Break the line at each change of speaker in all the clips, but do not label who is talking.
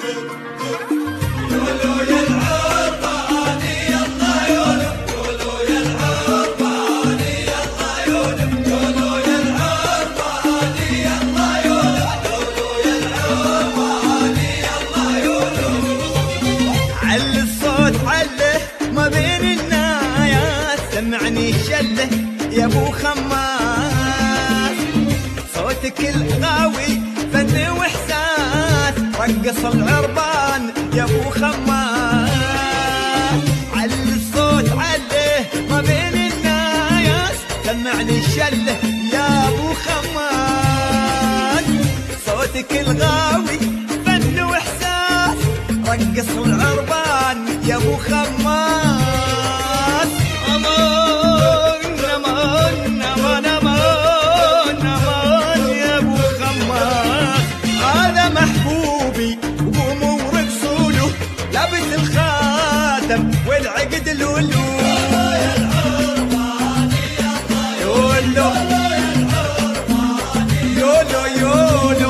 سمعني شله يا ابو خماس، صوتك الغاوي فن واحساس، رقص العربان يا ابو خماس. علي الصوت عليه ما بين الناس، سمعني شله يا ابو خماس، صوتك الغاوي فن واحساس، رقص العربان يا ابو خماس. امان امان امان امان امان يا ابو خماس، هذا محبوبي قوموا ورقصوا له، لابس الخاتم والعقد لولو. يولو يولو يولو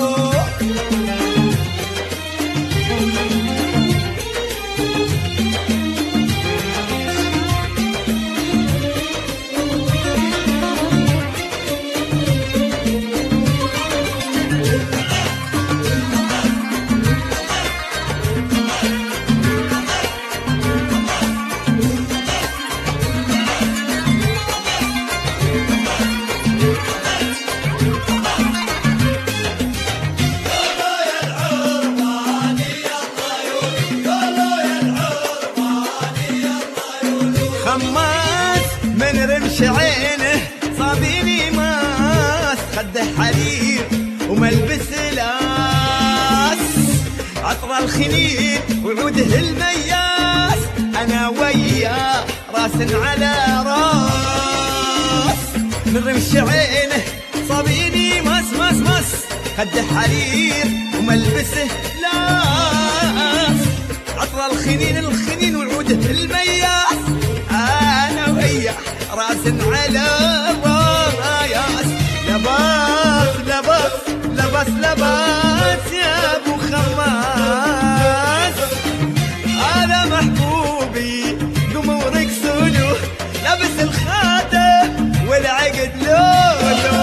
خماس من رمش عينه صابيني ماس، خده حرير وملبس لاس، عطر الخنين وعوده المياس، انا وياه راس على راس. من رمش عينه صابيني ماس ماس ماس، خده حرير وملبسه لاس، عطر الخنين وعوده المياس، انا وياه راس على راس. لباس لباس لباس لباس يا ابو خماس، هذا محبوبي قوموا ورقصوا له، لابس الخاتم والعقد لولو.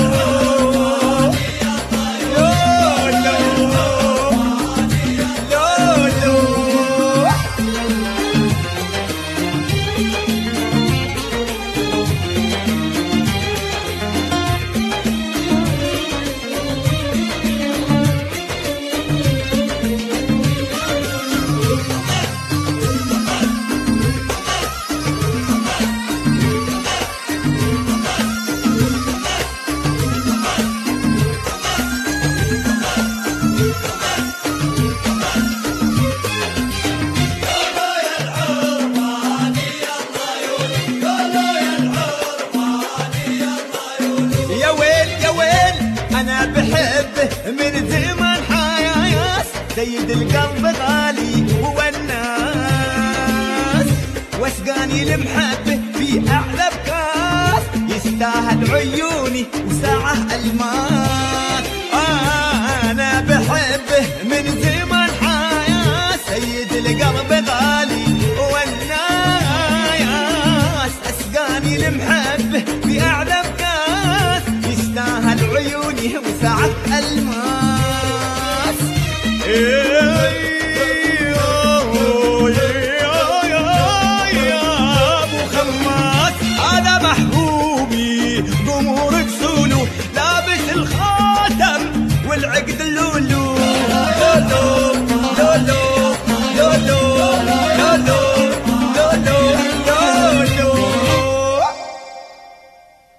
أنا بحبه من زمان حياس، سيد القلب غالي هو الناس، واسقاني المحبة في أعلى بكاس، يستاهل عيوني وساعة الماس. أنا بحبه من زمان